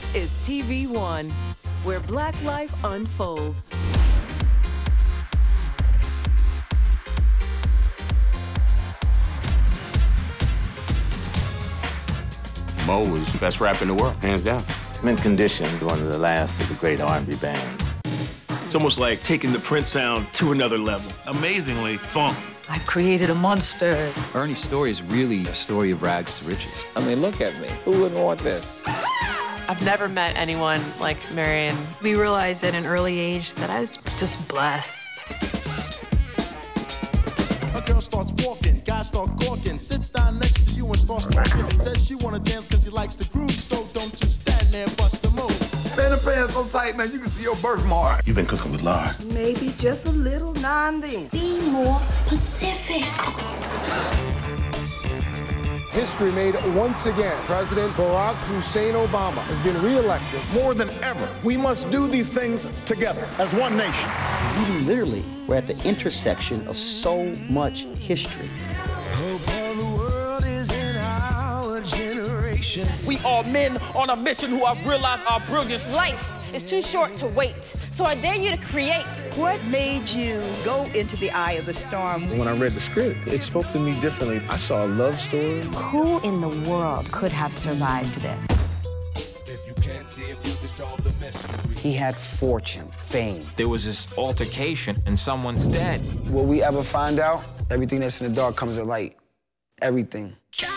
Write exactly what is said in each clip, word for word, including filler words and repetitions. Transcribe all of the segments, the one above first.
is T V One, where Black life unfolds. Mo is the best rapper in the world, hands down. Mint Condition is one of the last of the great R and B bands. It's almost like taking the Prince sound to another level. Amazingly funky. I've created a monster. Ernie's story is really a story of rags to riches. I mean, look at me. Who wouldn't want this? I've never met anyone like Marion. We realized at an early age that I was just blessed. A girl starts walking, guys start gawking, sits down next to you and starts talking. Says she wanna dance cause she likes the groove, so don't just stand there, bust the move. Man, the pants so tight, man, you can see your birthmark. You've been cooking with lard. Maybe just a little now and then. Be more Pacific. History made once again. President Barack Hussein Obama has been reelected. More than ever, we must do these things together as one nation. You literally were at the intersection of so much history. Hope of the world is in our generation. We are men on a mission who have realized our brilliance. Life is too short to wait, so I dare you to create. What made you go into the eye of the storm? When I read the script, it spoke to me differently. I saw a love story. Who in the world could have survived this? If you can't see if you can solve the mystery. He had fortune, fame. There was this altercation and someone's dead. Will we ever find out? Everything that's in the dark comes to light. Everything.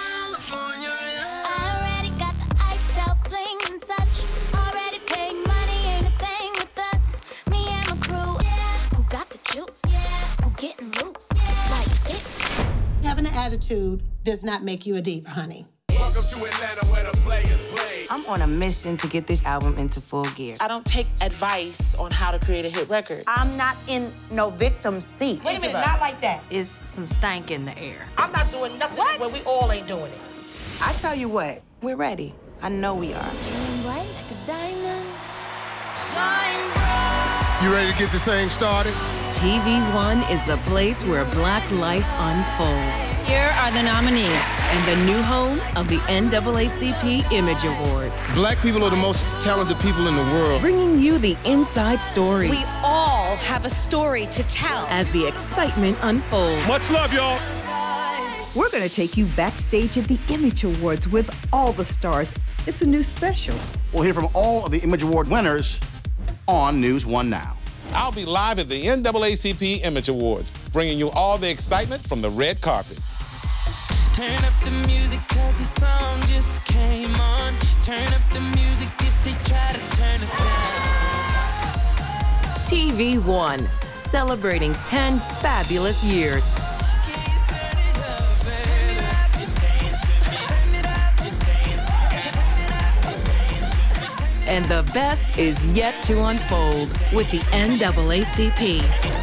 Having an attitude does not make you a diva, honey. Welcome to Atlanta where the players play. I'm on a mission to get this album into full gear. I don't take advice on how to create a hit record. I'm not in no victim seat. Wait a minute, not like that. Is some stank in the air. I'm not doing nothing What? when we all ain't doing it. I tell you what, we're ready. I know we are. Shine bright like a diamond. Shine bright. You ready to get this thing started? T V One is the place where Black life unfolds. Here are the nominees. And the new home of the N double A C P Image Awards. Black people are the most talented people in the world. Bringing you the inside story We all have a story to tell. as the excitement unfolds. Much love, y'all. We're gonna take you backstage at the Image Awards with all the stars. It's a new special. We'll hear from all of the Image Award winners on News One Now. I'll be live at the N double A C P Image Awards, bringing you all the excitement from the red carpet. Turn up the music cause the song just came on. Turn up the music if they try to turn us down. T V One, celebrating ten fabulous years. And the best is yet to unfold with the N double A C P.